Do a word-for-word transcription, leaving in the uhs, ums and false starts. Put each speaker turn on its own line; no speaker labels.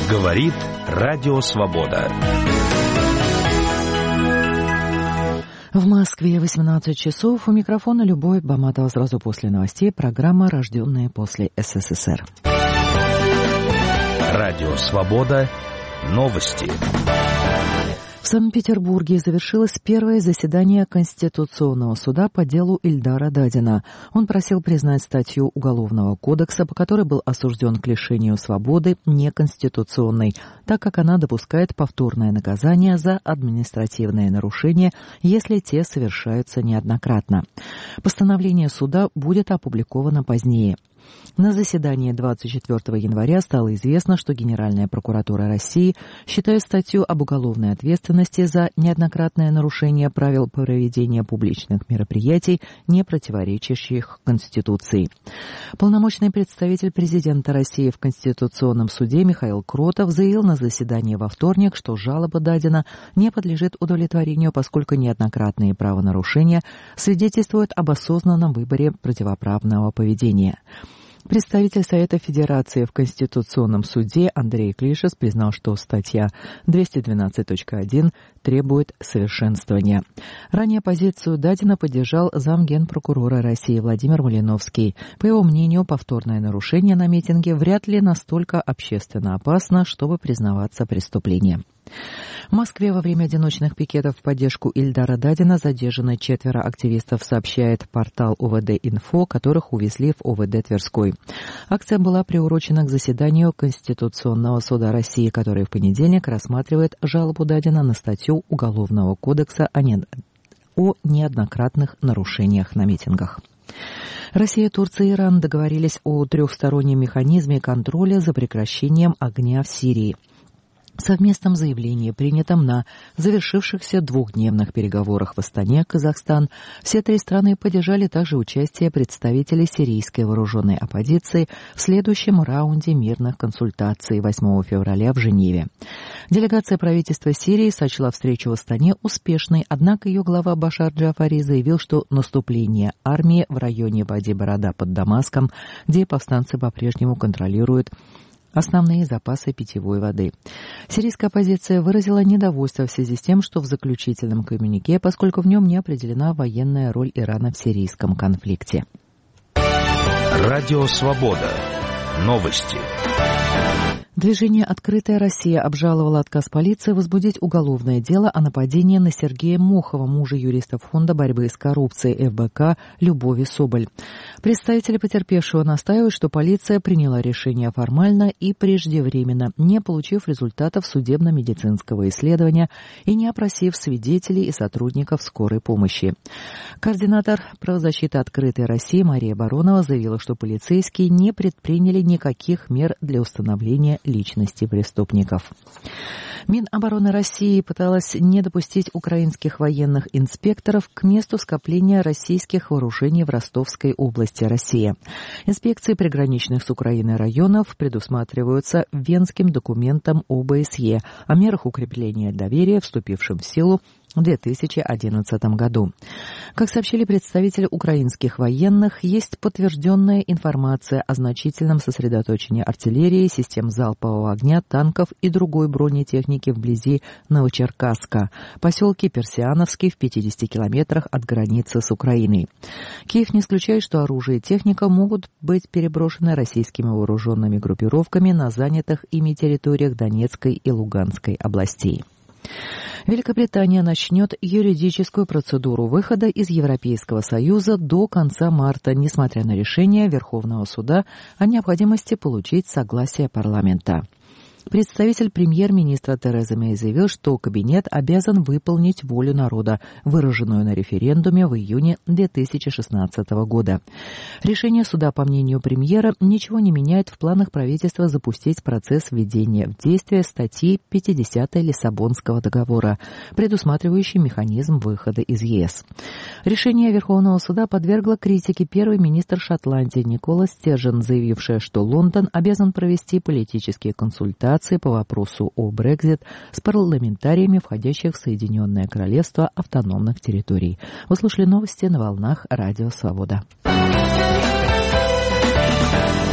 Говорит Радио Свобода.
В Москве восемнадцать часов. У микрофона Любовь Баматова. Сразу после новостей программа «Рожденные после СССР».
Радио Свобода. Новости.
В Санкт-Петербурге завершилось первое заседание Конституционного суда по делу Ильдара Дадина. Он просил признать статью Уголовного кодекса, по которой был осужден к лишению свободы, неконституционной, так как она допускает повторное наказание за административные нарушения, если те совершаются неоднократно. Постановление суда будет опубликовано позднее. На заседании двадцать четвёртого января стало известно, что Генеральная прокуратура России считает статью об уголовной ответственности за неоднократное нарушение правил проведения публичных мероприятий, не противоречащих Конституции. Полномочный представитель президента России в Конституционном суде Михаил Кротов заявил на заседании во вторник, что жалоба Дадина не подлежит удовлетворению, поскольку неоднократные правонарушения свидетельствуют об осознанном выборе противоправного поведения. Представитель Совета Федерации в Конституционном суде Андрей Клишес признал, что статья двести двенадцать точка один требует совершенствования. Ранее позицию Дадина поддержал замгенпрокурора России Владимир Малиновский. По его мнению, повторное нарушение на митинге вряд ли настолько общественно опасно, чтобы признаваться преступлением. В Москве во время одиночных пикетов в поддержку Ильдара Дадина задержаны четверо активистов, сообщает портал ОВД-Инфо, которых увезли в ОВД Тверской. Акция была приурочена к заседанию Конституционного суда России, который в понедельник рассматривает жалобу Дадина на статью Уголовного кодекса о, не... о неоднократных нарушениях на митингах. Россия, Турция и Иран договорились о трехстороннем механизме контроля за прекращением огня в Сирии. В совместном заявлении, принятом на завершившихся двухдневных переговорах в Астане, Казахстан, все три страны поддержали также участие представителей сирийской вооруженной оппозиции в следующем раунде мирных консультаций восьмого февраля в Женеве. Делегация правительства Сирии сочла встречу в Астане успешной, однако ее глава Башар Джафари заявил, что наступление армии в районе Вади-Барада под Дамаском, где повстанцы по-прежнему контролируют основные запасы питьевой воды. Сирийская оппозиция выразила недовольство в связи с тем, что в заключительном коммюнике, поскольку в нем не определена военная роль Ирана в сирийском конфликте.
Радио Свобода. Новости.
Движение «Открытая Россия» обжаловало отказ полиции возбудить уголовное дело о нападении на Сергея Мохова, мужа юриста Фонда борьбы с коррупцией эф бэ ка Любови Соболь. Представители потерпевшего настаивают, что полиция приняла решение формально и преждевременно, не получив результатов судебно-медицинского исследования и не опросив свидетелей и сотрудников скорой помощи. Координатор правозащиты «Открытой России» Мария Баронова заявила, что полицейские не предприняли никаких мер для установления личности преступников. Минобороны России пыталась не допустить украинских военных инспекторов к месту скопления российских вооружений в Ростовской области, Россия. Инспекции приграничных с Украиной районов предусматриваются Венским документом о бэ эс е о мерах укрепления доверия, вступившим в силу в две тысячи одиннадцатом году. Как сообщили представители украинских военных, есть подтвержденная информация о значительном сосредоточении артиллерии, систем залпового огня, танков и другой бронетехники вблизи Новочеркасска, поселке Персиановский в пятидесяти километрах от границы с Украиной. Киев не исключает, что оружие и техника могут быть переброшены российскими вооруженными группировками на занятых ими территориях Донецкой и Луганской областей. Великобритания начнет юридическую процедуру выхода из Европейского Союза до конца марта, несмотря на решение Верховного суда о необходимости получить согласие парламента. Представитель премьер-министра Тереза Мэй заявил, что кабинет обязан выполнить волю народа, выраженную на референдуме в июне две тысячи шестнадцатого года. Решение суда, по мнению премьера, ничего не меняет в планах правительства запустить процесс введения в действие статьи пятидесятой Лиссабонского договора, предусматривающий механизм выхода из е эс. Решение Верховного суда подвергло критике первый министр Шотландии Никола Стержен, заявившая, что Лондон обязан провести политические консультации по вопросу о Брексит с парламентариями, входящих в Соединенное Королевство автономных территорий. Вы слушали новости на волнах Радио Свобода.